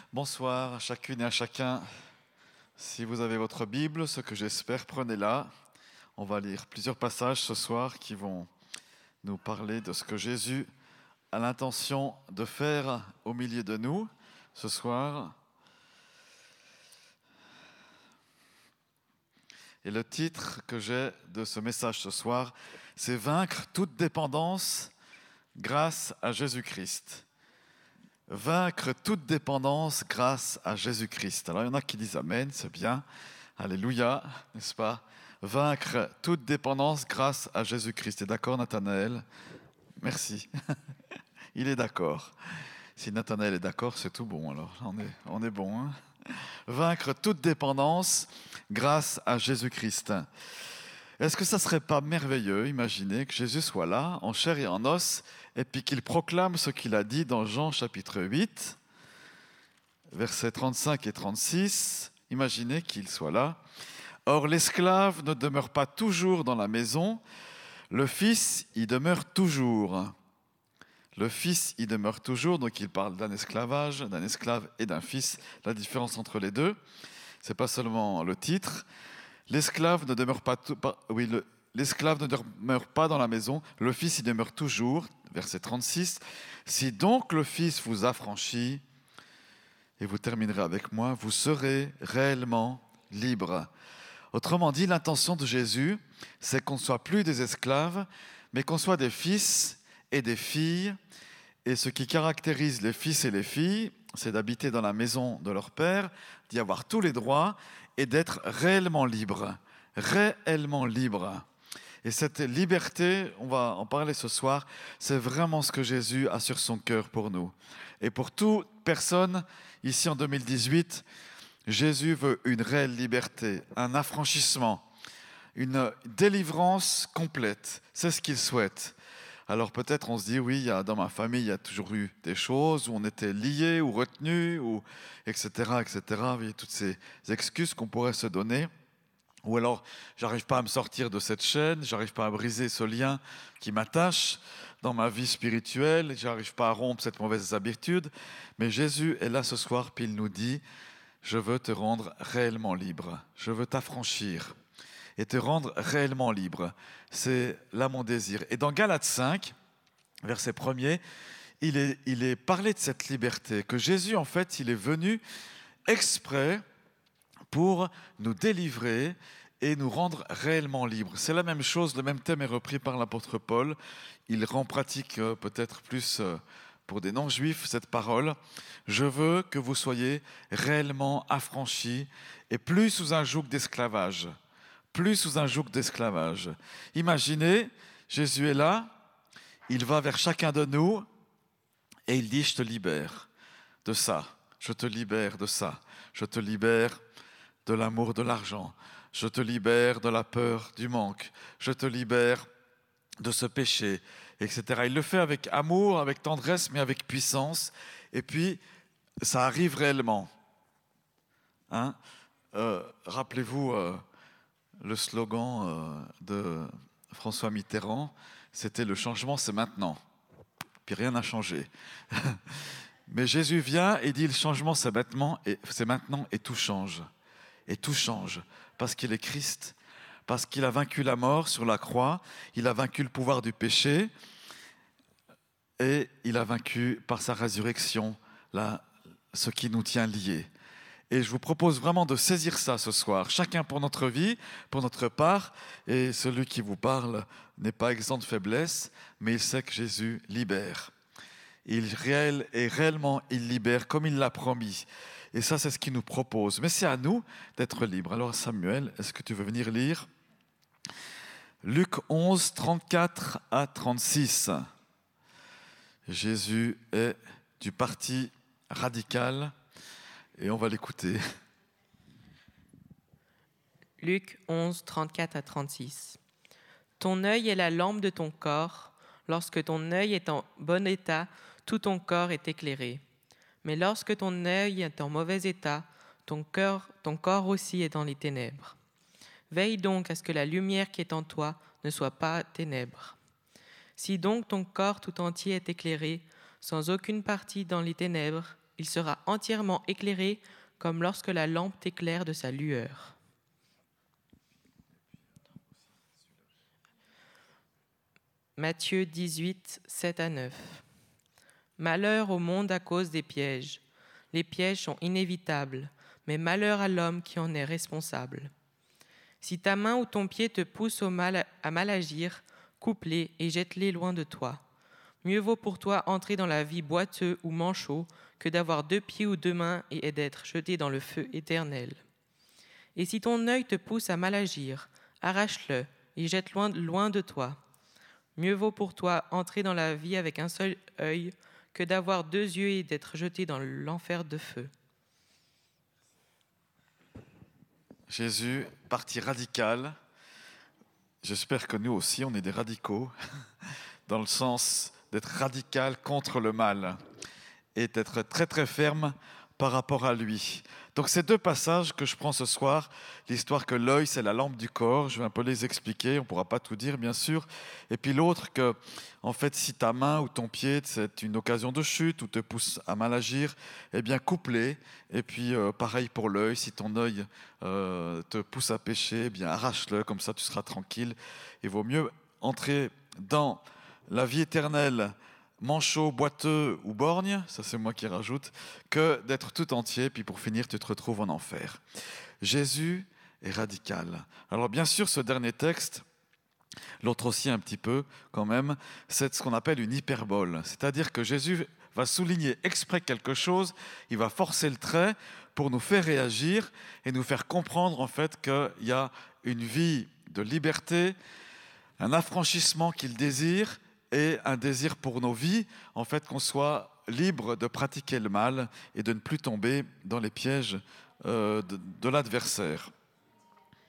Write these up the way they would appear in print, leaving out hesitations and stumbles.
Bonsoir à chacune et à chacun. Si vous avez votre Bible, ce que j'espère, prenez-la. On va lire plusieurs passages ce soir qui vont nous parler de ce que Jésus a l'intention de faire au milieu de nous ce soir. Et le titre que j'ai de ce message ce soir, c'est « Vaincre toute dépendance grâce à Jésus-Christ ». Vaincre toute dépendance grâce à Jésus-Christ. Alors il y en a qui disent Amen, c'est bien, Alléluia, n'est-ce pas? Vaincre toute dépendance grâce à Jésus-Christ. T'es d'accord, Nathanaël? Merci. Il est d'accord. Si Nathanaël est d'accord, c'est tout bon, alors on est bon. Hein? Vaincre toute dépendance grâce à Jésus-Christ. Est-ce que ça ne serait pas merveilleux, imaginez que Jésus soit là, en chair et en os, et puis qu'il proclame ce qu'il a dit dans Jean chapitre 8, versets 35 et 36. Imaginez qu'il soit là. « Or, l'esclave ne demeure pas toujours dans la maison, le Fils y demeure toujours. » Le Fils y demeure toujours, donc il parle d'un esclavage, d'un esclave et d'un fils. La différence entre les deux, ce n'est pas seulement le titre. L'esclave ne demeure pas, l'esclave ne demeure pas dans la maison, le Fils y demeure toujours. Verset 36. Si donc le Fils vous affranchit, et vous terminerez avec moi, vous serez réellement libre. Autrement dit, l'intention de Jésus, c'est qu'on ne soit plus des esclaves, mais qu'on soit des fils et des filles. Et ce qui caractérise les fils et les filles, c'est d'habiter dans la maison de leur père, d'y avoir tous les droits et d'être réellement libre. Réellement libre. Et cette liberté, on va en parler ce soir, c'est vraiment ce que Jésus a sur son cœur pour nous. Et pour toute personne, ici en 2018, Jésus veut une réelle liberté, un affranchissement, une délivrance complète. C'est ce qu'il souhaite. Alors peut-être on se dit, oui, dans ma famille, il y a toujours eu des choses où on était liés ou retenus, etc., etc. Il y a toutes ces excuses qu'on pourrait se donner. Ou alors, j'arrive pas à me sortir de cette chaîne, j'arrive pas à briser ce lien qui m'attache dans ma vie spirituelle, j'arrive pas à rompre cette mauvaise habitude. Mais Jésus est là ce soir, puis il nous dit, je veux te rendre réellement libre, je veux t'affranchir et te rendre réellement libre. C'est là mon désir. Et dans Galates 5, verset 1er, il est parlé de cette liberté, que Jésus, en fait, il est venu exprès pour nous délivrer et nous rendre réellement libres. C'est la même chose, le même thème est repris par l'apôtre Paul. Il rend pratique peut-être plus pour des non-juifs cette parole. Je veux que vous soyez réellement affranchis et plus sous un joug d'esclavage. Plus sous un joug d'esclavage. Imaginez, Jésus est là, il va vers chacun de nous et il dit, je te libère de ça, je te libère de ça, je te libère de l'amour de l'argent, je te libère de la peur du manque, je te libère de ce péché, etc. Il le fait avec amour, avec tendresse, mais avec puissance. Et puis, ça arrive réellement. Hein? Rappelez-vous le slogan de François Mitterrand, c'était « Le changement, c'est maintenant ». Puis rien n'a changé. Mais Jésus vient et dit « Le changement, c'est maintenant et tout change ». Et tout change, parce qu'il est Christ, parce qu'il a vaincu la mort sur la croix, il a vaincu le pouvoir du péché, et il a vaincu par sa résurrection ce qui nous tient liés. Et je vous propose vraiment de saisir ça ce soir, chacun pour notre vie, pour notre part, et celui qui vous parle n'est pas exempt de faiblesse, mais il sait que Jésus libère. Il libère comme il l'a promis. Et ça, c'est ce qu'il nous propose. Mais c'est à nous d'être libres. Alors Samuel, est-ce que tu veux venir lire Luc 11, 34 à 36. Jésus est du parti radical et on va l'écouter. Luc 11, 34 à 36. Ton œil est la lampe de ton corps. Lorsque ton œil est en bon état, tout ton corps est éclairé. Mais lorsque ton œil est en mauvais état, ton corps aussi est dans les ténèbres. Veille donc à ce que la lumière qui est en toi ne soit pas ténèbres. Si donc ton corps tout entier est éclairé, sans aucune partie dans les ténèbres, il sera entièrement éclairé comme lorsque la lampe t'éclaire de sa lueur. Matthieu 18, 7 à 9. Malheur au monde à cause des pièges. Les pièges sont inévitables, mais malheur à l'homme qui en est responsable. Si ta main ou ton pied te pousse à mal agir, coupe-les et jette-les loin de toi. Mieux vaut pour toi entrer dans la vie boiteux ou manchot que d'avoir 2 pieds ou 2 mains et d'être jeté dans le feu éternel. Et si ton œil te pousse à mal agir, arrache-le et jette loin de toi. Mieux vaut pour toi entrer dans la vie avec un seul œil que d'avoir 2 yeux et d'être jeté dans l'enfer de feu. Jésus, parti radical. J'espère que nous aussi, on est des radicaux, dans le sens d'être radical contre le mal et d'être très très ferme par rapport à lui. Donc ces 2 passages que je prends ce soir, l'histoire que l'œil c'est la lampe du corps, je vais un peu les expliquer, on ne pourra pas tout dire bien sûr, et puis l'autre que en fait si ta main ou ton pied c'est une occasion de chute ou te pousse à mal agir, eh bien coupe-les, et puis pareil pour l'œil, si ton œil te pousse à pécher, eh bien arrache-le, comme ça tu seras tranquille. Il vaut mieux entrer dans la vie éternelle manchot, boiteux ou borgne, ça c'est moi qui rajoute, que d'être tout entier, puis pour finir, tu te retrouves en enfer. Jésus est radical. Alors bien sûr, ce dernier texte, l'autre aussi un petit peu quand même, c'est ce qu'on appelle une hyperbole. C'est-à-dire que Jésus va souligner exprès quelque chose, il va forcer le trait pour nous faire réagir et nous faire comprendre en fait qu'il y a une vie de liberté, un affranchissement qu'il désire, et un désir pour nos vies, en fait, qu'on soit libre de pratiquer le mal et de ne plus tomber dans les pièges de l'adversaire. Comment ?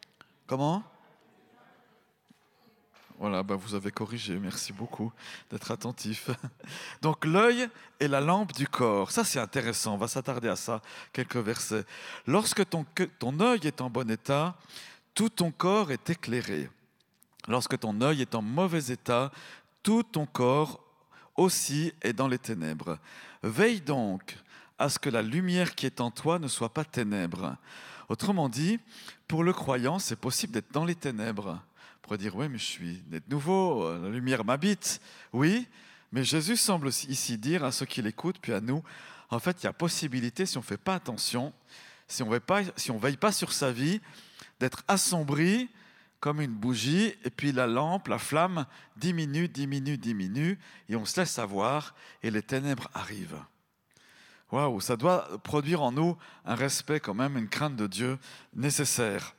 Voilà, vous avez corrigé, merci beaucoup d'être attentif. Donc l'œil est la lampe du corps, ça c'est intéressant, on va s'attarder à ça, quelques versets. Lorsque ton œil est en bon état, tout ton corps est éclairé. Lorsque ton œil est en mauvais état, tout ton corps aussi est dans les ténèbres. Veille donc à ce que la lumière qui est en toi ne soit pas ténèbres. Autrement dit, pour le croyant, c'est possible d'être dans les ténèbres. On pourrait dire, oui, mais je suis né de nouveau, la lumière m'habite. Oui, mais Jésus semble ici dire à ceux qui l'écoutent, puis à nous, en fait, il y a possibilité, si on ne fait pas attention, si on ne veille pas sur sa vie, d'être assombri, comme une bougie, et puis la lampe, la flamme diminue, et on se laisse avoir, et les ténèbres arrivent. Waouh, ça doit produire en nous un respect quand même, une crainte de Dieu nécessaire.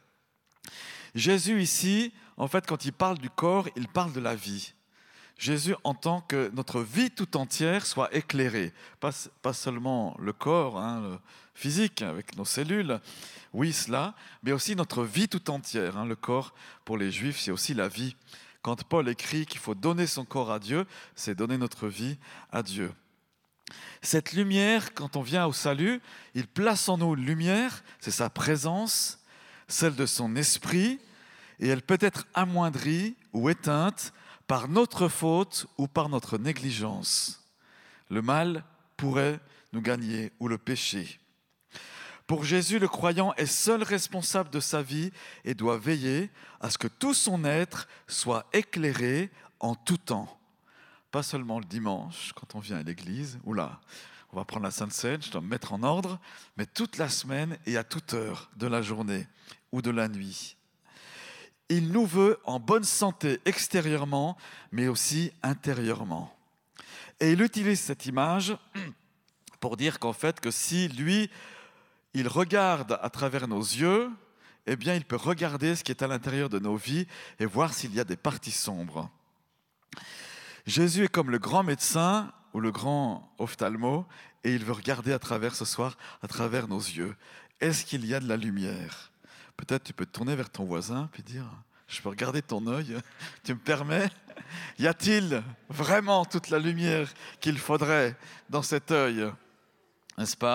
Jésus ici, en fait, quand il parle du corps, il parle de la vie. Jésus entend que notre vie tout entière soit éclairée, pas seulement le corps, le physique, avec nos cellules, oui cela, mais aussi notre vie tout entière. Le corps, pour les Juifs, c'est aussi la vie. Quand Paul écrit qu'il faut donner son corps à Dieu, c'est donner notre vie à Dieu. Cette lumière, quand on vient au salut, il place en nous une lumière, c'est sa présence, celle de son esprit, et elle peut être amoindrie ou éteinte par notre faute ou par notre négligence. Le mal pourrait nous gagner ou le péché. Pour Jésus, le croyant est seul responsable de sa vie et doit veiller à ce que tout son être soit éclairé en tout temps. Pas seulement le dimanche, quand on vient à l'église, ou là, on va prendre la Sainte Seine, je dois me mettre en ordre, mais toute la semaine et à toute heure de la journée ou de la nuit. Il nous veut en bonne santé extérieurement, mais aussi intérieurement. Et il utilise cette image pour dire qu'en fait, que si lui, il regarde à travers nos yeux, eh bien, il peut regarder ce qui est à l'intérieur de nos vies et voir s'il y a des parties sombres. Jésus est comme le grand médecin ou le grand ophtalmo et il veut regarder à travers ce soir, à travers nos yeux. Est-ce qu'il y a de la lumière ? Peut-être tu peux te tourner vers ton voisin et dire « Je peux regarder ton œil, tu me permets ? Y a-t-il vraiment toute la lumière qu'il faudrait dans cet œil ? N'est-ce pas ?»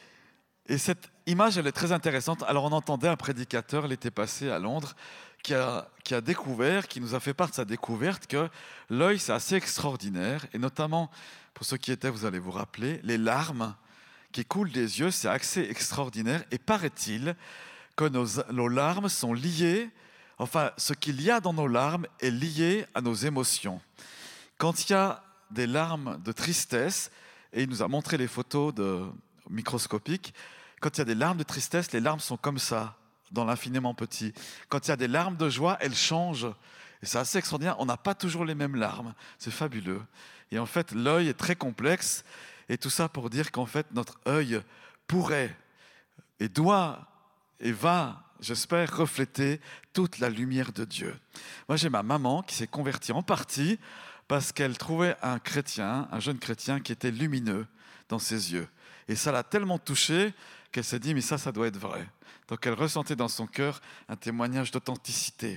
Et cette image, elle est très intéressante. Alors on entendait un prédicateur l'été passé à Londres qui a découvert, qui nous a fait part de sa découverte que l'œil c'est assez extraordinaire et notamment pour ceux qui étaient, vous allez vous rappeler, les larmes qui coulent des yeux, c'est assez extraordinaire. Et paraît-il que nos larmes sont liées, enfin, ce qu'il y a dans nos larmes est lié à nos émotions. Quand il y a des larmes de tristesse, et il nous a montré les photos microscopiques, quand il y a des larmes de tristesse, les larmes sont comme ça, dans l'infiniment petit. Quand il y a des larmes de joie, elles changent. Et c'est assez extraordinaire, on n'a pas toujours les mêmes larmes. C'est fabuleux. Et en fait, l'œil est très complexe. Et tout ça pour dire qu'en fait, notre œil pourrait et doit et va, j'espère, refléter toute la lumière de Dieu. Moi, j'ai ma maman qui s'est convertie en partie parce qu'elle trouvait un chrétien, un jeune chrétien qui était lumineux dans ses yeux. Et ça l'a tellement touchée qu'elle s'est dit, mais ça doit être vrai. Donc elle ressentait dans son cœur un témoignage d'authenticité.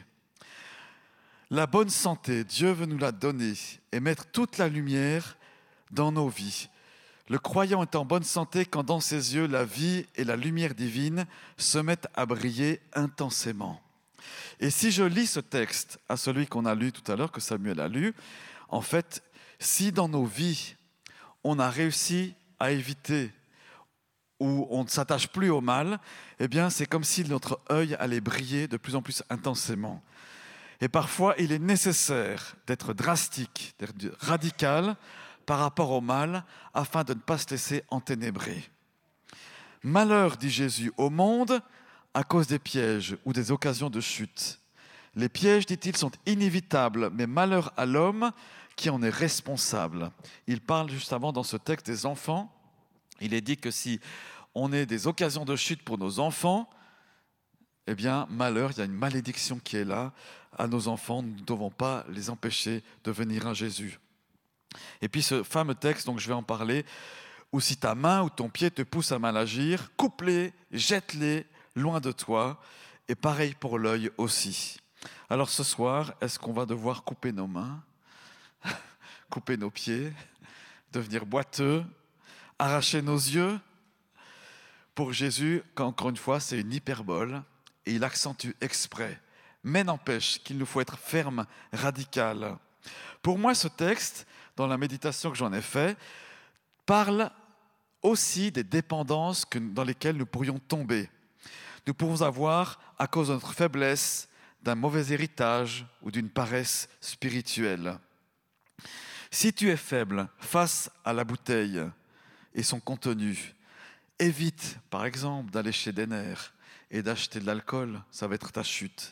La bonne santé, Dieu veut nous la donner et mettre toute la lumière dans nos vies. Le croyant est en bonne santé quand dans ses yeux, la vie et la lumière divine se mettent à briller intensément. Et si je lis ce texte à celui qu'on a lu tout à l'heure, que Samuel a lu, en fait, si dans nos vies, on a réussi à éviter ou on ne s'attache plus au mal, eh bien, c'est comme si notre œil allait briller de plus en plus intensément. Et parfois, il est nécessaire d'être drastique, d'être radical par rapport au mal, afin de ne pas se laisser enténébrer. Malheur, dit Jésus, au monde à cause des pièges ou des occasions de chute. Les pièges, dit-il, sont inévitables, mais malheur à l'homme qui en est responsable. Il parle juste avant dans ce texte des enfants. Il est dit que si on a des occasions de chute pour nos enfants, eh bien, malheur, il y a une malédiction qui est là à nos enfants. Nous ne devons pas les empêcher de venir à Jésus. Et puis ce fameux texte, donc je vais en parler, où si ta main ou ton pied te pousse à mal agir, coupe-les, jette-les loin de toi, et pareil pour l'œil aussi. Alors ce soir, est-ce qu'on va devoir couper nos mains, couper nos pieds, devenir boiteux, arracher nos yeux? Pour Jésus, encore une fois, c'est une hyperbole, et il accentue exprès. Mais n'empêche qu'il nous faut être ferme, radical. Pour moi, ce texte, dans la méditation que j'en ai fait, parle aussi des dépendances dans lesquelles nous pourrions tomber. Nous pouvons avoir, à cause de notre faiblesse, d'un mauvais héritage ou d'une paresse spirituelle. Si tu es faible face à la bouteille et son contenu, évite, par exemple, d'aller chez Denner et d'acheter de l'alcool, ça va être ta chute.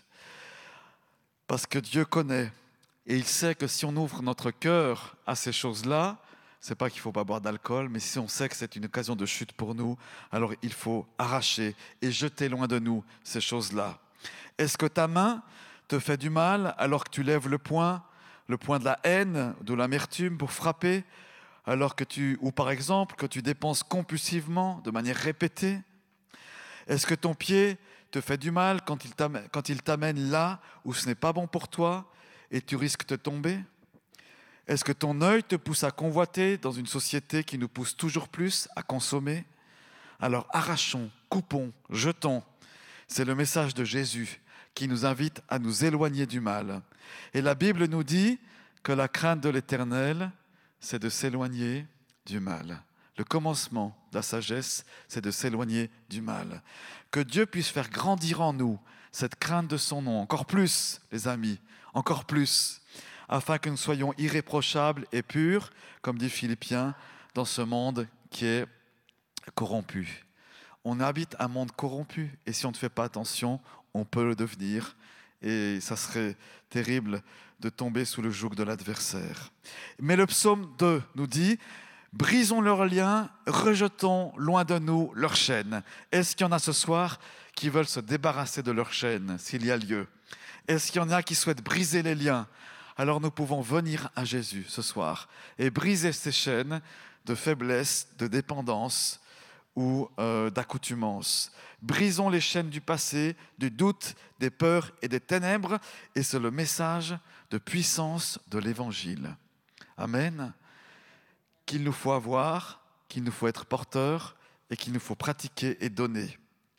Parce que Dieu connaît. Et il sait que si on ouvre notre cœur à ces choses-là, c'est pas qu'il ne faut pas boire d'alcool, mais si on sait que c'est une occasion de chute pour nous, alors il faut arracher et jeter loin de nous ces choses-là. Est-ce que ta main te fait du mal alors que tu lèves le poing de la haine, de l'amertume pour frapper, ou par exemple que tu dépenses compulsivement de manière répétée? Est-ce que ton pied te fait du mal quand il t'amène là où ce n'est pas bon pour toi et tu risques de tomber? Est-ce que ton œil te pousse à convoiter dans une société qui nous pousse toujours plus à consommer? Alors arrachons, coupons, jetons. C'est le message de Jésus qui nous invite à nous éloigner du mal. Et la Bible nous dit que la crainte de l'Éternel, c'est de s'éloigner du mal. Le commencement de la sagesse, c'est de s'éloigner du mal. Que Dieu puisse faire grandir en nous cette crainte de son nom, encore plus, les amis, encore plus, afin que nous soyons irréprochables et purs, comme dit Philippiens, dans ce monde qui est corrompu. On habite un monde corrompu, et si on ne fait pas attention, on peut le devenir, et ça serait terrible de tomber sous le joug de l'adversaire. Mais le psaume 2 nous dit: brisons leurs liens, rejetons loin de nous leurs chaînes. Est-ce qu'il y en a ce soir qui veulent se débarrasser de leurs chaînes, s'il y a lieu? Est-ce qu'il y en a qui souhaitent briser les liens? Alors nous pouvons venir à Jésus ce soir et briser ces chaînes de faiblesse, de dépendance ou d'accoutumance. Brisons les chaînes du passé, du doute, des peurs et des ténèbres, et c'est le message de puissance de l'Évangile. Amen. Qu'il nous faut avoir, qu'il nous faut être porteur et qu'il nous faut pratiquer et donner.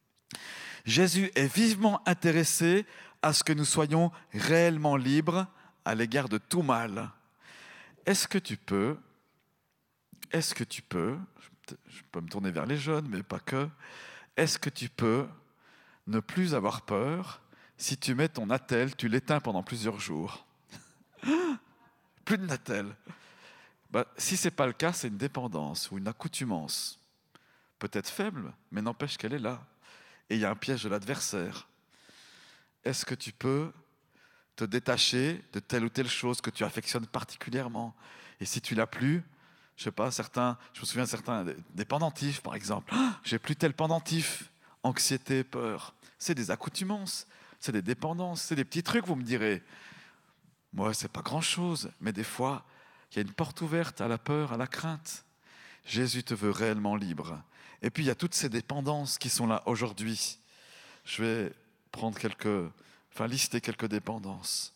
Jésus est vivement intéressé à ce que nous soyons réellement libres à l'égard de tout mal. Est-ce que tu peux, je peux me tourner vers les jeunes, mais pas que. Est-ce que tu peux ne plus avoir peur si tu mets ton attel, tu l'éteins pendant plusieurs jours? Plus de nattel. Si ce n'est pas le cas, c'est une dépendance ou une accoutumance. Peut-être faible, mais n'empêche qu'elle est là. Et il y a un piège de l'adversaire. Est-ce que tu peux te détacher de telle ou telle chose que tu affectionnes particulièrement? Et si tu l'as plus, je sais pas, je me souviens certains des pendentifs par exemple. J'ai plus tel pendentif, anxiété, peur. C'est des accoutumances, c'est des dépendances, c'est des petits trucs, vous me direz. Moi, c'est pas grand-chose, mais des fois, il y a une porte ouverte à la peur, à la crainte. Jésus te veut réellement libre. Et puis, il y a toutes ces dépendances qui sont là aujourd'hui. Je vais lister quelques dépendances.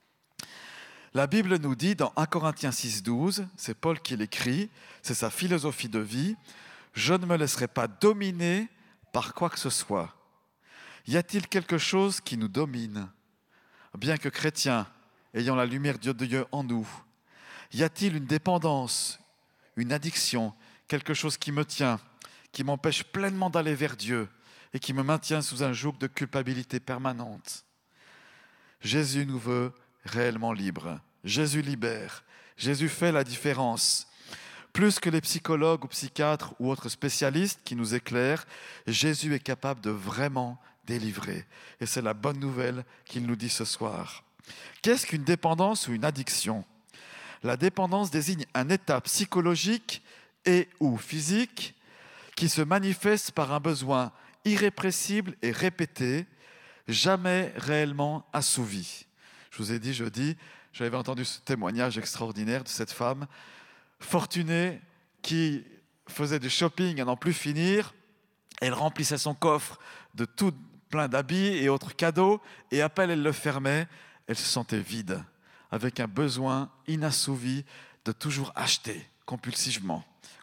La Bible nous dit dans 1 Corinthiens 6,12, c'est Paul qui l'écrit, c'est sa philosophie de vie, « Je ne me laisserai pas dominer par quoi que ce soit. » Y a-t-il quelque chose qui nous domine? Bien que chrétiens, ayant la lumière de Dieu en nous, y a-t-il une dépendance, une addiction, quelque chose qui me tient, qui m'empêche pleinement d'aller vers Dieu et qui me maintient sous un joug de culpabilité permanente? Jésus nous veut réellement libres. Jésus libère. Jésus fait la différence. Plus que les psychologues ou psychiatres ou autres spécialistes qui nous éclairent, Jésus est capable de vraiment délivrer. Et c'est la bonne nouvelle qu'il nous dit ce soir. Qu'est-ce qu'une dépendance ou une addiction? La dépendance désigne un état psychologique et ou physique qui se manifeste par un besoin irrépressible et répété, jamais réellement assouvi. Je vous ai dit jeudi, j'avais entendu ce témoignage extraordinaire de cette femme fortunée qui faisait du shopping à n'en plus finir. Elle remplissait son coffre de tout plein d'habits et autres cadeaux, et à peine elle le fermait, elle se sentait vide, avec un besoin inassouvi de toujours acheter compulsivement.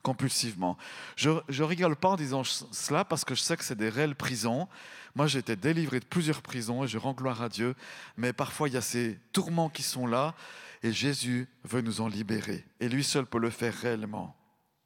Je rigole pas en disant cela parce que je sais que c'est des réelles prisons. Moi, j'ai été délivré de plusieurs prisons et je rends gloire à Dieu. Mais parfois, il y a ces tourments qui sont là et Jésus veut nous en libérer. Et lui seul peut le faire réellement.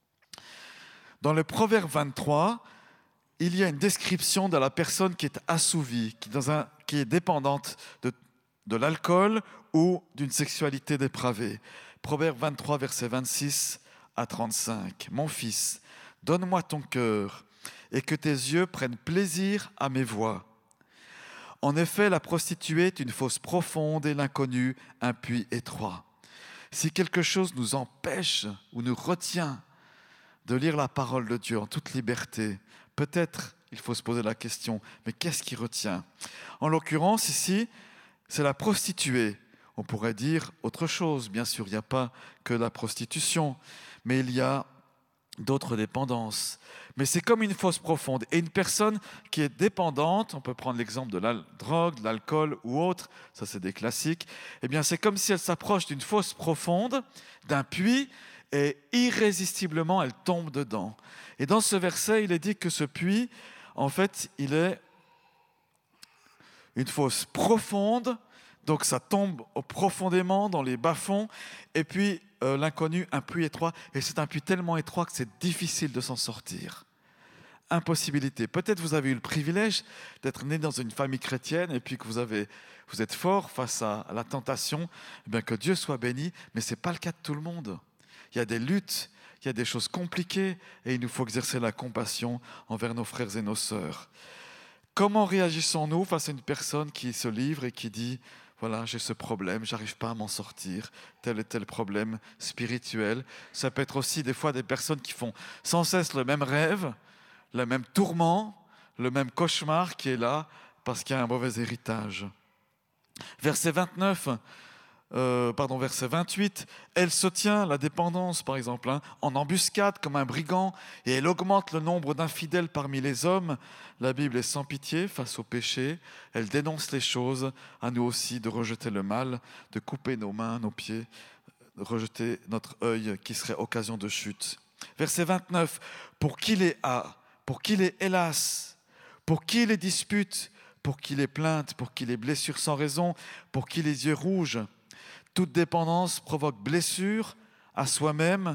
Dans le Proverbe 23, il y a une description de la personne qui est assouvie, qui est dépendante de l'alcool ou d'une sexualité dépravée. Proverbe 23, verset 26 à 35. « Mon fils, donne-moi ton cœur et que tes yeux prennent plaisir à mes voies. En effet, la prostituée est une fosse profonde et l'inconnu un puits étroit. Si quelque chose nous empêche ou nous retient de lire la parole de Dieu en toute liberté, peut-être il faut se poser la question, mais qu'est-ce qui retient? En l'occurrence, ici, c'est la prostituée. On pourrait dire autre chose, bien sûr, il n'y a pas que la prostitution, mais il y a d'autres dépendances. Mais c'est comme une fosse profonde. Et une personne qui est dépendante, on peut prendre l'exemple de la drogue, de l'alcool ou autre, ça c'est des classiques, eh bien c'est comme si elle s'approche d'une fosse profonde, d'un puits, et irrésistiblement elle tombe dedans. Et dans ce verset, il est dit que ce puits, en fait, il est une fosse profonde, donc ça tombe profondément dans les bas-fonds, et puis l'inconnu, un puits étroit, et c'est un puits tellement étroit que c'est difficile de s'en sortir. Impossibilité. Peut-être vous avez eu le privilège d'être né dans une famille chrétienne, et puis que vous êtes fort face à la tentation, eh bien que Dieu soit béni, mais ce n'est pas le cas de tout le monde. Il y a des luttes, il y a des choses compliquées, et il nous faut exercer la compassion envers nos frères et nos sœurs. Comment réagissons-nous face à une personne qui se livre et qui dit « Voilà, j'ai ce problème, j'arrive pas à m'en sortir, tel et tel problème spirituel ». Ça peut être aussi des fois des personnes qui font sans cesse le même rêve, le même tourment, le même cauchemar qui est là parce qu'il y a un mauvais héritage. Verset 28, elle se tient, la dépendance par exemple, en embuscade comme un brigand, et elle augmente le nombre d'infidèles parmi les hommes. La Bible est sans pitié face au péché, elle dénonce les choses, à nous aussi de rejeter le mal, de couper nos mains, nos pieds, de rejeter notre œil qui serait occasion de chute. Verset 29, pour qui les hélas, pour qui les disputes, pour qui les plaintes, pour qui les blessures sans raison, pour qui les yeux rouges. Toute dépendance provoque blessure à soi-même,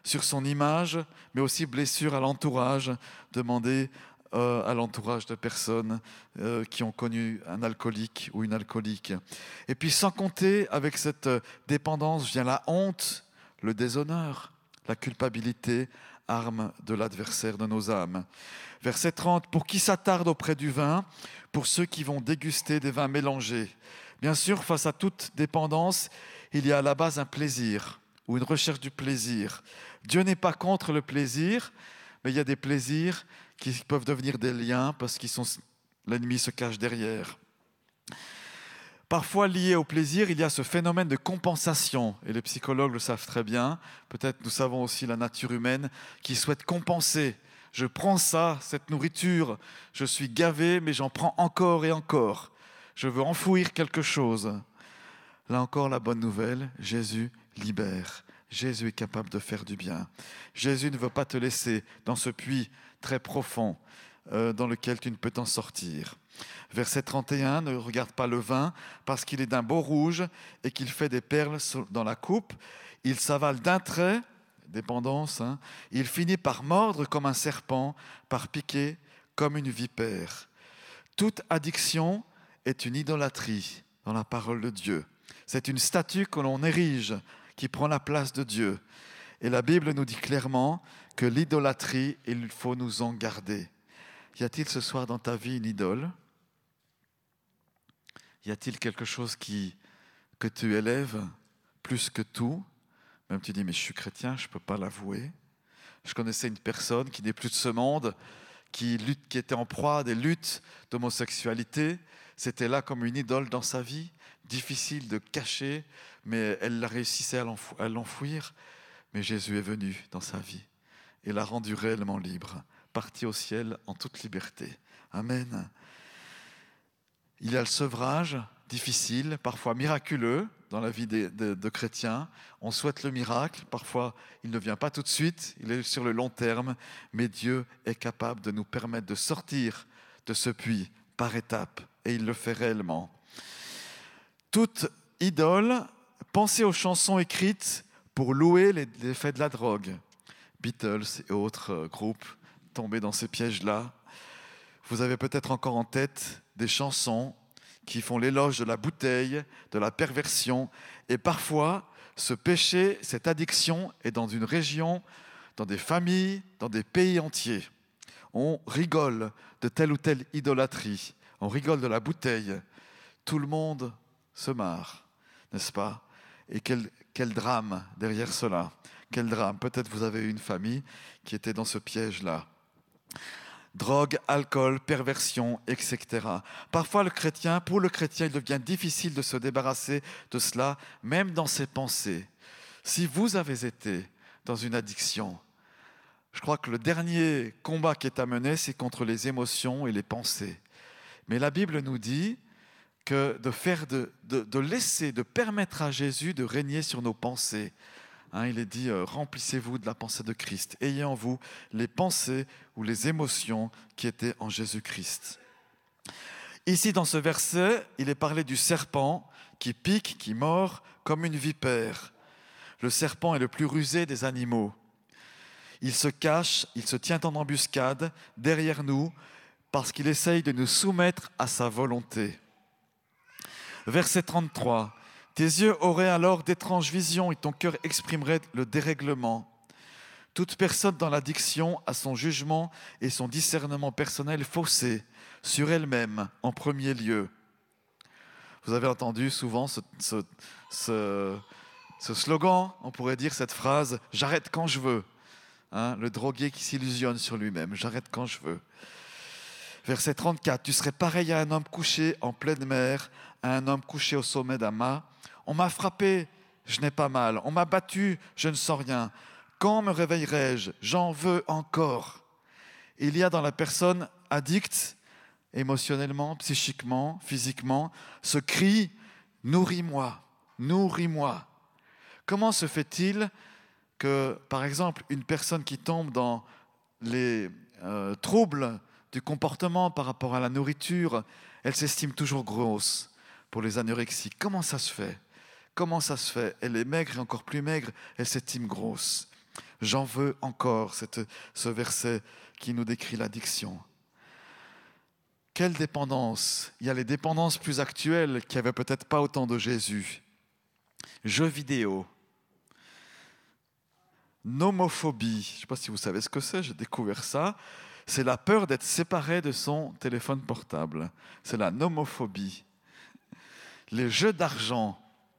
sur son image, mais aussi blessure à l'entourage. Demandez à l'entourage de personnes qui ont connu un alcoolique ou une alcoolique. Et puis sans compter, avec cette dépendance vient la honte, le déshonneur, la culpabilité, arme de l'adversaire de nos âmes. Verset 30, pour qui s'attarde auprès du vin, pour ceux qui vont déguster des vins mélangés. Bien sûr, face à toute dépendance, il y a à la base un plaisir ou une recherche du plaisir. Dieu n'est pas contre le plaisir, mais il y a des plaisirs qui peuvent devenir des liens parce que l'ennemi se cache derrière. Parfois lié au plaisir, il y a ce phénomène de compensation, et les psychologues le savent très bien. Peut-être nous savons aussi la nature humaine qui souhaite compenser. Je prends ça, cette nourriture, je suis gavé, mais j'en prends encore et encore. Je veux enfouir quelque chose. Là encore, la bonne nouvelle, Jésus libère. Jésus est capable de faire du bien. Jésus ne veut pas te laisser dans ce puits très profond dans lequel tu ne peux t'en sortir. Verset 31, ne regarde pas le vin parce qu'il est d'un beau rouge et qu'il fait des perles dans la coupe. Il s'avale d'un trait, dépendance, il finit par mordre comme un serpent, par piquer comme une vipère. Toute addiction est une idolâtrie dans la parole de Dieu. C'est une statue que l'on érige, qui prend la place de Dieu. Et la Bible nous dit clairement que l'idolâtrie, il faut nous en garder. Y a-t-il ce soir dans ta vie une idole ? Y a-t-il quelque chose que tu élèves plus que tout ? Même tu dis, mais je suis chrétien, je ne peux pas l'avouer. Je connaissais une personne qui n'est plus de ce monde, qui était en proie à des luttes d'homosexualité. C'était là comme une idole dans sa vie, difficile de cacher, mais elle réussissait à l'enfouir. Mais Jésus est venu dans sa vie et l'a rendu réellement libre, parti au ciel en toute liberté. Amen. Il y a le sevrage, difficile, parfois miraculeux dans la vie de chrétiens. On souhaite le miracle, parfois il ne vient pas tout de suite, il est sur le long terme, mais Dieu est capable de nous permettre de sortir de ce puits par étapes, et il le fait réellement. Toute idole, pensez aux chansons écrites pour louer les effets de la drogue. Beatles et autres groupes tombés dans ces pièges-là. Vous avez peut-être encore en tête des chansons qui font l'éloge de la bouteille, de la perversion. Et parfois, ce péché, cette addiction est dans une région, dans des familles, dans des pays entiers. On rigole de telle ou telle idolâtrie. On rigole de la bouteille. Tout le monde se marre, n'est-ce pas ? Et quel drame derrière cela. Quel drame. Peut-être vous avez eu une famille qui était dans ce piège-là. Drogue, alcool, perversion, etc. Parfois, pour le chrétien, il devient difficile de se débarrasser de cela, même dans ses pensées. Si vous avez été dans une addiction, je crois que le dernier combat qui est à mener, c'est contre les émotions et les pensées. Mais la Bible nous dit que de laisser, de permettre à Jésus de régner sur nos pensées. Il est dit, remplissez-vous de la pensée de Christ. Ayez en vous les pensées ou les émotions qui étaient en Jésus-Christ. Ici, dans ce verset, il est parlé du serpent qui pique, qui mord comme une vipère. Le serpent est le plus rusé des animaux. Il se cache, il se tient en embuscade derrière nous parce qu'il essaye de nous soumettre à sa volonté. Verset 33. Tes yeux auraient alors d'étranges visions et ton cœur exprimerait le dérèglement. Toute personne dans l'addiction a son jugement et son discernement personnel faussé sur elle-même en premier lieu. Vous avez entendu souvent ce slogan, on pourrait dire cette phrase « j'arrête quand je veux ». Le drogué qui s'illusionne sur lui-même « j'arrête quand je veux ». Verset 34, tu serais pareil à un homme couché en pleine mer, à un homme couché au sommet d'un mât. On m'a frappé, je n'ai pas mal. On m'a battu, je ne sens rien. Quand me réveillerai-je ? J'en veux encore. Il y a dans la personne addicte, émotionnellement, psychiquement, physiquement, ce cri « nourris-moi, nourris-moi ». Comment se fait-il que, par exemple, une personne qui tombe dans les troubles du comportement par rapport à la nourriture, elle s'estime toujours grosse pour les anorexies. Comment ça se fait ? Comment ça se fait ? Elle est maigre et encore plus maigre, elle s'estime grosse. J'en veux encore, ce verset qui nous décrit l'addiction. Quelle dépendance? Il y a les dépendances plus actuelles qui n'avaient peut-être pas autant de Jésus. Jeux vidéo, nomophobie, je ne sais pas si vous savez ce que c'est, j'ai découvert ça. C'est la peur d'être séparé de son téléphone portable. C'est la nomophobie. Les jeux d'argent.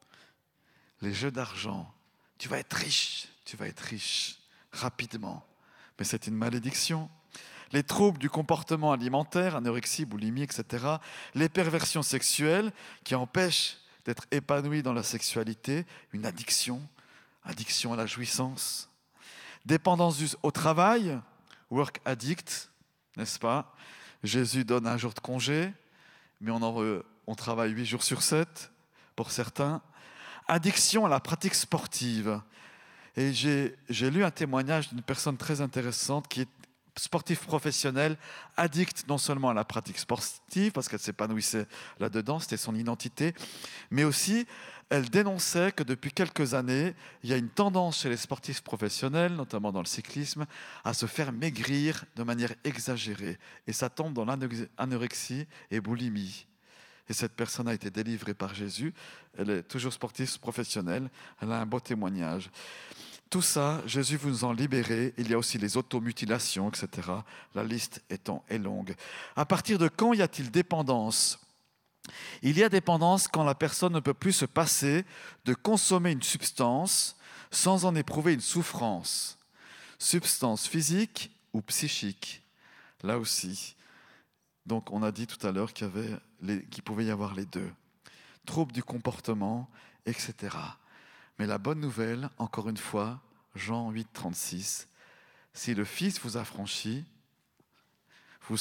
Tu vas être riche rapidement. Mais c'est une malédiction. Les troubles du comportement alimentaire, anorexie, boulimie, etc. Les perversions sexuelles qui empêchent d'être épanoui dans la sexualité. Une addiction à la jouissance. Dépendance au travail, work addict, n'est-ce pas? Jésus donne un jour de congé, mais on travaille 8 jours sur 7 pour certains. Addiction à la pratique sportive. Et j'ai lu un témoignage d'une personne très intéressante qui est sportif professionnel, addict non seulement à la pratique sportive, parce qu'elle s'épanouissait là-dedans, c'était son identité, mais aussi elle dénonçait que depuis quelques années, il y a une tendance chez les sportifs professionnels, notamment dans le cyclisme, à se faire maigrir de manière exagérée. Et ça tombe dans l'anorexie et boulimie. Et cette personne a été délivrée par Jésus. Elle est toujours sportive professionnelle. Elle a un beau témoignage. Tout ça, Jésus vous nous en libérez. Il y a aussi les automutilations, etc. La liste est longue. À partir de quand y a-t-il dépendance? Il y a dépendance quand la personne ne peut plus se passer de consommer une substance sans en éprouver une souffrance. Substance physique ou psychique. Là aussi. Donc on a dit tout à l'heure qu'il pouvait y avoir les deux. Troubles du comportement, etc. Mais la bonne nouvelle, encore une fois, Jean 8, 36, si le Fils vous a franchi, je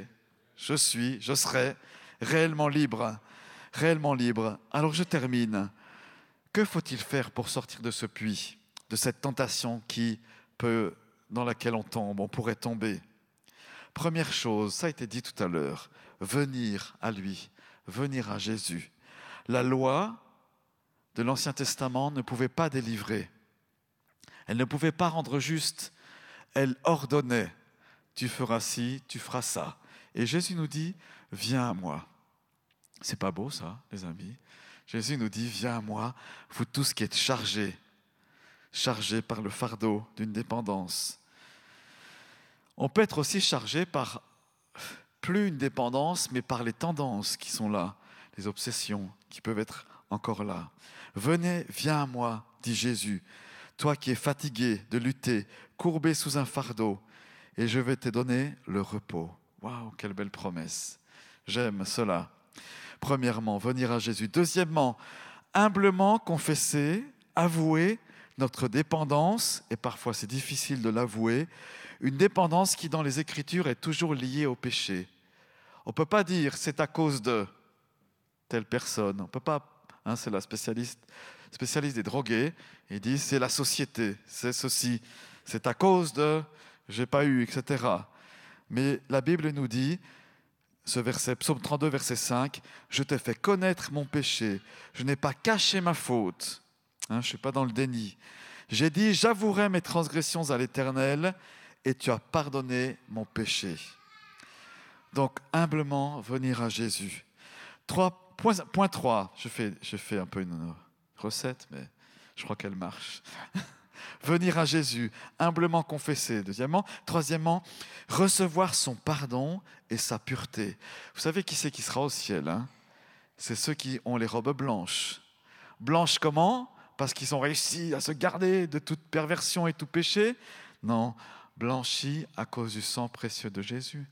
serai réellement libre. Réellement libre. Alors je termine. Que faut-il faire pour sortir de ce puits, de cette tentation dans laquelle on pourrait tomber? Première chose, ça a été dit tout à l'heure, venir à lui, venir à Jésus. La loi de l'Ancien Testament ne pouvait pas délivrer. Elle ne pouvait pas rendre juste. Elle ordonnait, tu feras ci, tu feras ça. Et Jésus nous dit, viens à moi. C'est pas beau ça, les amis? Jésus nous dit, viens à moi, vous tous qui êtes chargés par le fardeau d'une dépendance. On peut être aussi chargé par, plus une dépendance, mais par les tendances qui sont là, les obsessions qui peuvent être encore là. Venez, viens à moi, dit Jésus, toi qui es fatigué de lutter, courbé sous un fardeau, et je vais te donner le repos. Waouh, quelle belle promesse. J'aime cela. Premièrement, venir à Jésus. Deuxièmement, humblement confesser, avouer notre dépendance, et parfois c'est difficile de l'avouer, une dépendance qui dans les Écritures est toujours liée au péché. On ne peut pas dire c'est à cause de telle personne. On ne peut pas, c'est la spécialiste des drogués, il dit c'est la société, c'est ceci, c'est à cause de j'ai pas eu, etc. Mais la Bible nous dit, ce verset, Psaume 32, verset 5, je t'ai fait connaître mon péché, je n'ai pas caché ma faute, je ne suis pas dans le déni. J'ai dit, j'avouerai mes transgressions à l'Éternel et tu as pardonné mon péché. Donc, humblement venir à Jésus. Point 3, je fais un peu une recette, mais je crois qu'elle marche. Venir à Jésus, humblement confesser. Deuxièmement. Troisièmement, recevoir son pardon et sa pureté. Vous savez qui c'est qui sera au ciel, C'est ceux qui ont les robes blanches. Blanches comment? Parce qu'ils ont réussi à se garder de toute perversion et tout péché? Non, blanchis à cause du sang précieux de Jésus.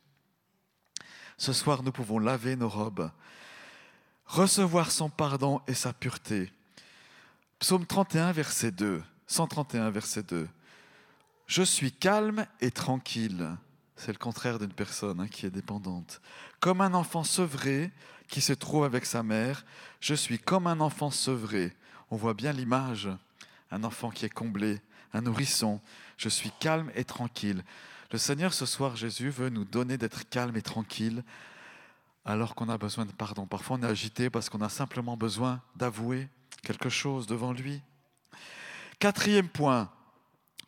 Ce soir, nous pouvons laver nos robes, recevoir son pardon et sa pureté. Psaume 31, verset 2. 131, verset 2. Je suis calme et tranquille. C'est le contraire d'une personne qui est dépendante. Comme un enfant sevré qui se trouve avec sa mère, je suis comme un enfant sevré. On voit bien l'image, un enfant qui est comblé, un nourrisson. Je suis calme et tranquille. Le Seigneur, ce soir, Jésus veut nous donner d'être calme et tranquille alors qu'on a besoin de pardon. Parfois, on est agité parce qu'on a simplement besoin d'avouer quelque chose devant lui. Quatrième point,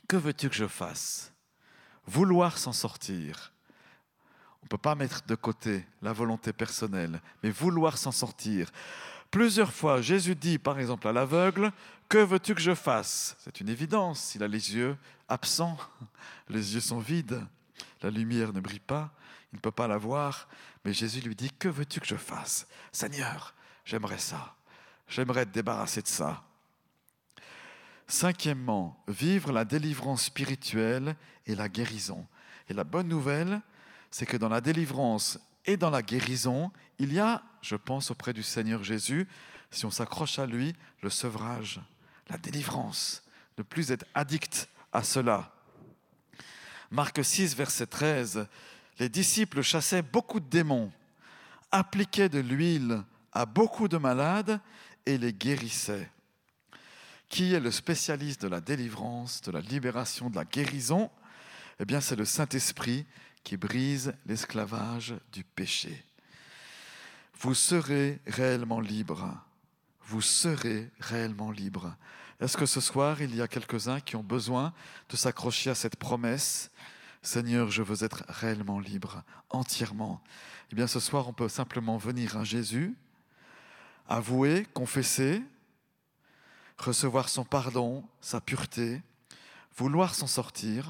que veux-tu que je fasse ? Vouloir s'en sortir. On ne peut pas mettre de côté la volonté personnelle, mais vouloir s'en sortir. Plusieurs fois, Jésus dit, par exemple, à l'aveugle, « Que veux-tu que je fasse ?» C'est une évidence, il a les yeux absents, les yeux sont vides, la lumière ne brille pas, il ne peut pas la voir, mais Jésus lui dit, « Que veux-tu que je fasse ? Seigneur, j'aimerais ça, j'aimerais être débarrassé de ça. » Cinquièmement, vivre la délivrance spirituelle et la guérison. Et la bonne nouvelle, c'est que dans la délivrance et dans la guérison, il y a, je pense, auprès du Seigneur Jésus, si on s'accroche à lui, le sevrage, la délivrance, ne plus être addict à cela. Marc 6, verset 13, les disciples chassaient beaucoup de démons, appliquaient de l'huile à beaucoup de malades et les guérissaient. Qui est le spécialiste de la délivrance, de la libération, de la guérison ? Eh bien, c'est le Saint-Esprit qui brise l'esclavage du péché. Vous serez réellement libre. Vous serez réellement libre. Est-ce que ce soir, il y a quelques-uns qui ont besoin de s'accrocher à cette promesse ? Seigneur, je veux être réellement libre, entièrement. Eh bien, ce soir, on peut simplement venir à Jésus, avouer, confesser, recevoir son pardon, sa pureté, vouloir s'en sortir,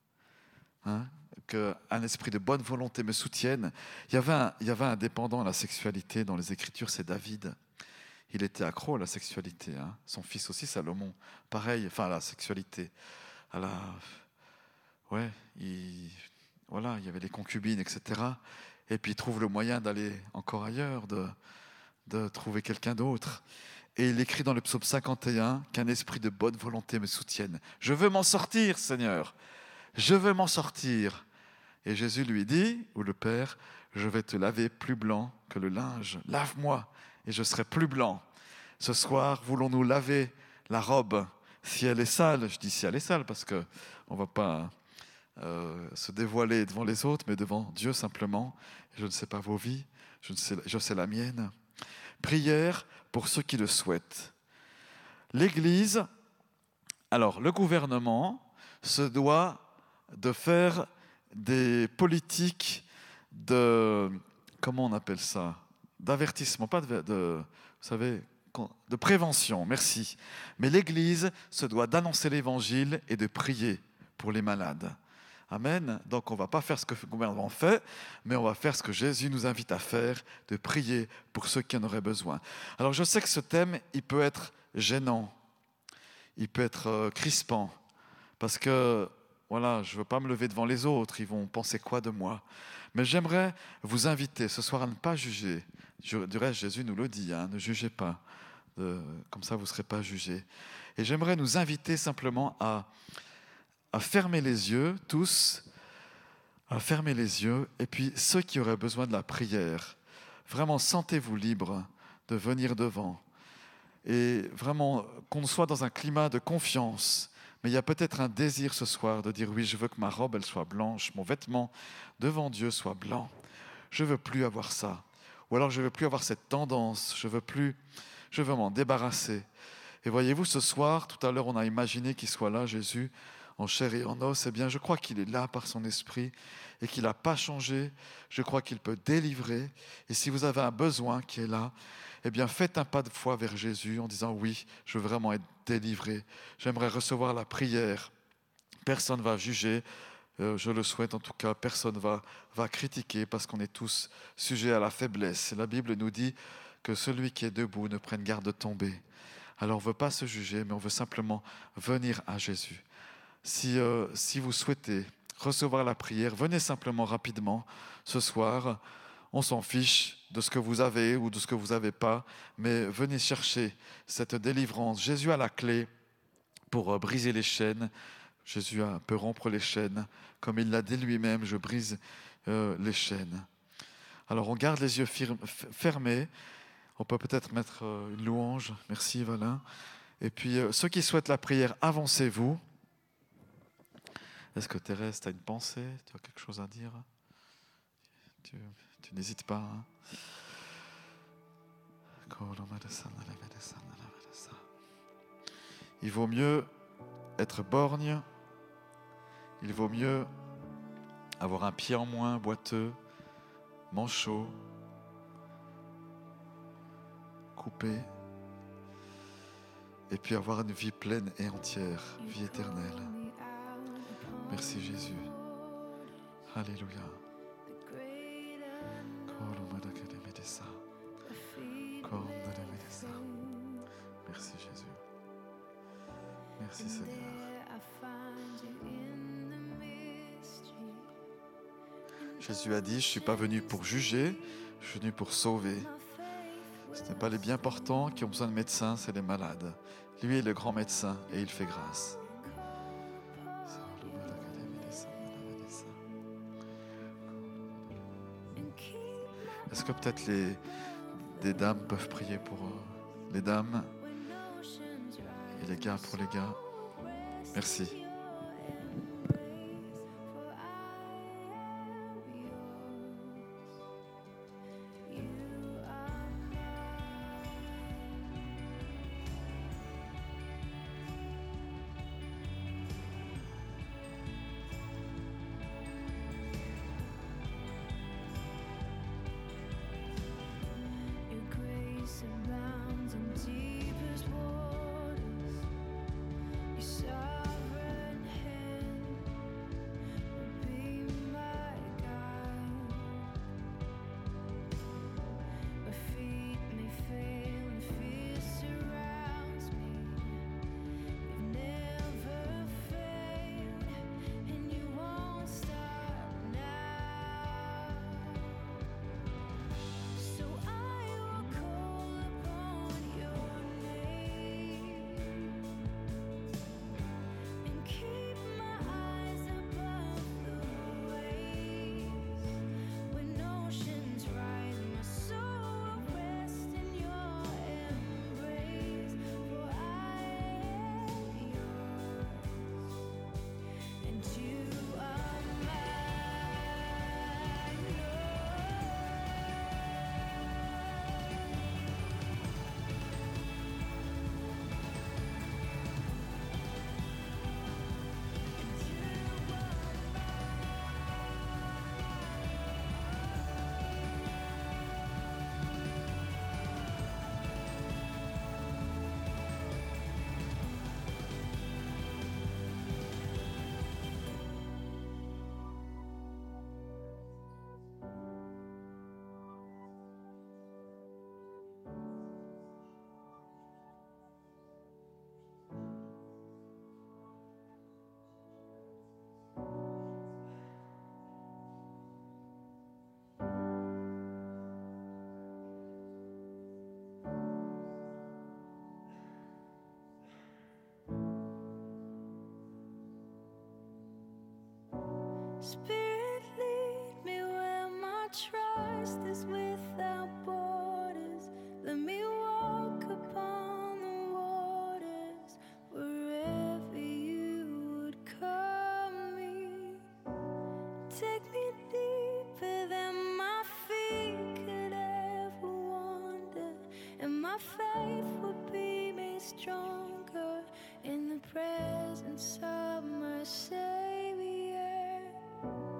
qu'un esprit de bonne volonté me soutienne. Il y avait un dépendant à la sexualité dans les Écritures, c'est David. Il était accro à la sexualité. Son fils aussi, Salomon, pareil, enfin à la sexualité. Il y avait les concubines, etc. Et puis il trouve le moyen d'aller encore ailleurs, de trouver quelqu'un d'autre. Et il écrit dans le psaume 51 qu'un esprit de bonne volonté me soutienne. Je veux m'en sortir, Seigneur. Je veux m'en sortir. Et Jésus lui dit, ou le Père, je vais te laver plus blanc que le linge. Lave-moi et je serai plus blanc. Ce soir, voulons-nous laver la robe si elle est sale ? Je dis si elle est sale parce qu'on ne va pas se dévoiler devant les autres, mais devant Dieu simplement. Je ne sais pas vos vies, je sais la mienne. Prière pour ceux qui le souhaitent. L'Église, alors le gouvernement se doit de faire des politiques de, comment on appelle ça ? D'avertissement, pas vous savez, de prévention, merci. Mais l'Église se doit d'annoncer l'Évangile et de prier pour les malades. Amen. Donc on ne va pas faire ce que le gouvernement fait, mais on va faire ce que Jésus nous invite à faire, de prier pour ceux qui en auraient besoin. Alors je sais que ce thème, il peut être gênant, il peut être crispant, parce que voilà, je ne veux pas me lever devant les autres, ils vont penser quoi de moi ? Mais j'aimerais vous inviter ce soir à ne pas juger. Du reste, Jésus nous le dit, ne jugez pas, comme ça vous ne serez pas jugés. Et j'aimerais nous inviter simplement à fermer les yeux, tous, à fermer les yeux, et puis ceux qui auraient besoin de la prière, vraiment sentez-vous libre de venir devant, et vraiment qu'on soit dans un climat de confiance. Mais il y a peut-être un désir ce soir de dire oui, je veux que ma robe elle soit blanche, mon vêtement devant Dieu soit blanc. Je veux plus avoir ça. Ou alors je veux plus avoir cette tendance, je veux m'en débarrasser. Et voyez-vous, ce soir, tout à l'heure on a imaginé qu'il soit là, Jésus, en chair et en os. Eh bien, je crois qu'il est là par son esprit et qu'il n'a pas changé. Je crois qu'il peut délivrer. Et si vous avez un besoin qui est là, eh bien, faites un pas de foi vers Jésus en disant oui, je veux vraiment être délivré. J'aimerais recevoir la prière. Personne ne va juger. Je le souhaite en tout cas. Personne ne va critiquer parce qu'on est tous sujets à la faiblesse. Et la Bible nous dit que celui qui est debout ne prenne garde de tomber. Alors on ne veut pas se juger, mais on veut simplement venir à Jésus. Si vous souhaitez recevoir la prière, venez simplement rapidement ce soir. On s'en fiche de ce que vous avez ou de ce que vous n'avez pas, mais venez chercher cette délivrance. Jésus a la clé pour briser les chaînes. Jésus peut rompre les chaînes. Comme il l'a dit lui-même, je brise les chaînes. Alors on garde les yeux fermés. On peut peut-être mettre une louange. Merci Valin. Et puis ceux qui souhaitent la prière, avancez-vous. Est-ce que Thérèse, tu as une pensée ? Tu as quelque chose à dire ? Tu n'hésites pas. Il vaut mieux être borgne Il vaut mieux avoir un pied en moins boiteux, manchot, coupé, et puis avoir une vie pleine et entière, vie éternelle. Merci Jésus. Alléluia. Merci Jésus. Merci Seigneur. Jésus a dit, je ne suis pas venu pour juger, je suis venu pour sauver. Ce n'est pas les bien portants qui ont besoin de médecins, c'est les malades. Lui est le grand médecin et il fait grâce. Est-ce que peut-être des dames peuvent prier pour les dames et les gars pour les gars? Merci. Spirit, lead me where my trust is without borders. Let me walk upon the waters wherever you would call me. Take me deeper than my feet could ever wander, and my faith will be made stronger in the presence of my Savior.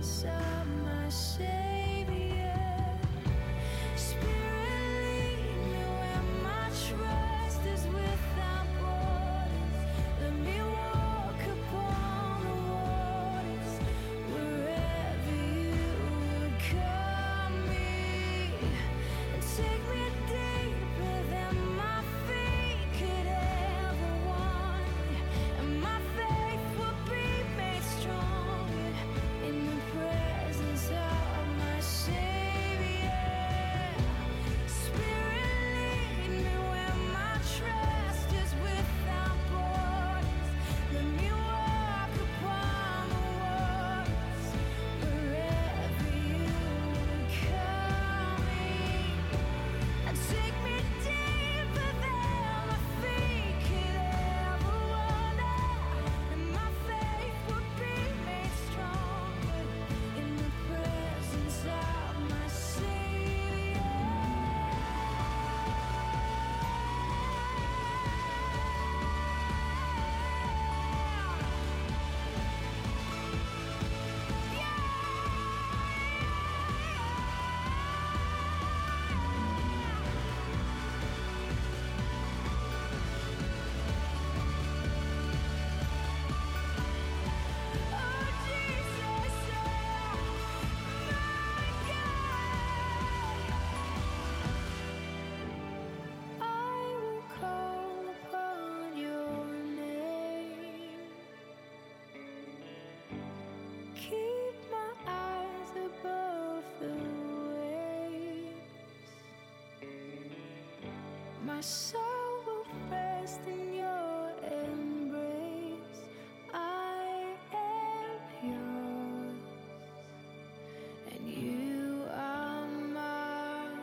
presence of my Savior. Spirit, lead me where my trust is without borders. Let me walk upon the waters wherever you would call me. And take me deeper than my feet could ever wander. And my faith will be made stronger in the presence of my Savior. Spirit, lead me where my trust is without borders. Let me walk upon the waters wherever you would call me. And take me deeper than my feet could ever wander. And my faith will be made stronger in the presence of my Savior. Oh Jesus, my God, I will call upon your name. Keep my eyes above the waves. My soul will rest in your embrace. I am yours, and you are mine.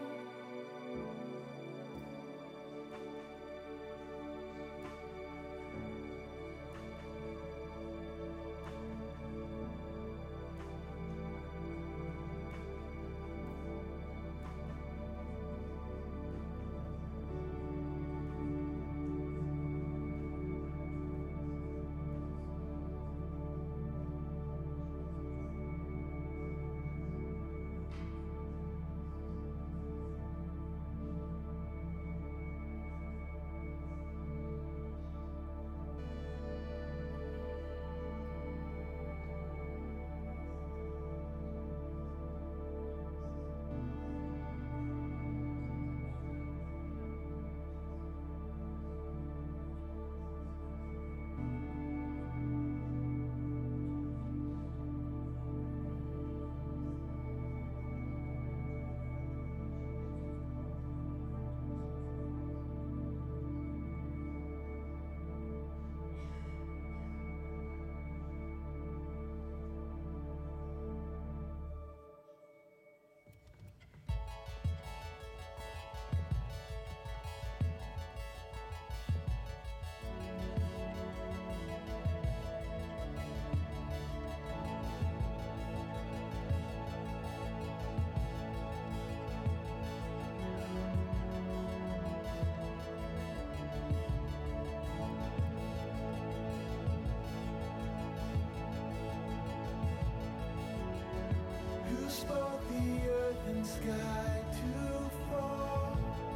Who spoke the earth and sky to fall?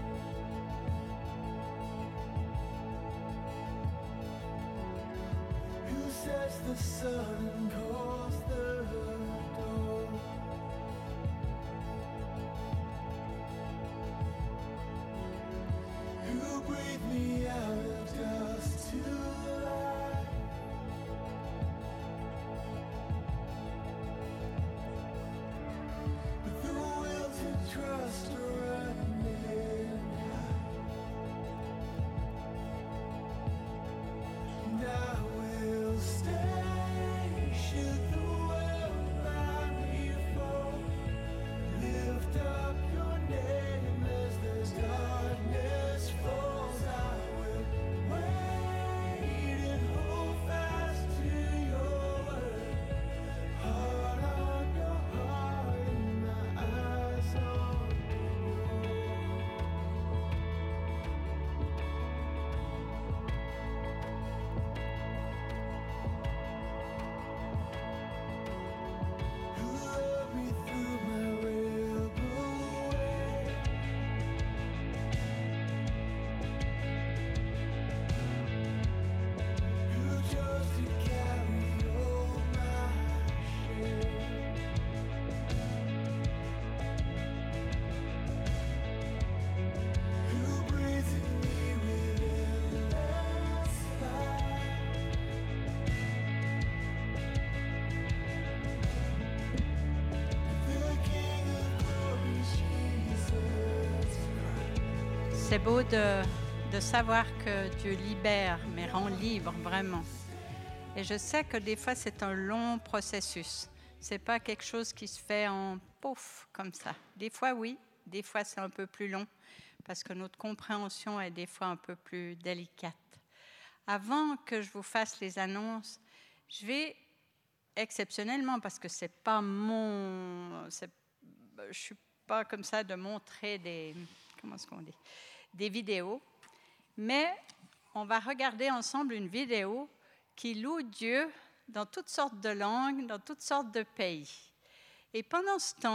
Who sets the sun and calls the dawn? Who breathed me out of dust to life? With the will to trust running high. And I will stay should the world lie me C'est beau de savoir que Dieu libère, mais rend libre vraiment. Et je sais que des fois, c'est un long processus. C'est pas quelque chose qui se fait en pouf, comme ça. Des fois, oui. Des fois, c'est un peu plus long parce que notre compréhension est des fois un peu plus délicate. Avant que je vous fasse les annonces, je vais exceptionnellement, parce que c'est pas je suis pas comme ça de montrer des vidéos, mais on va regarder ensemble une vidéo qui loue Dieu dans toutes sortes de langues, dans toutes sortes de pays. Et pendant ce temps,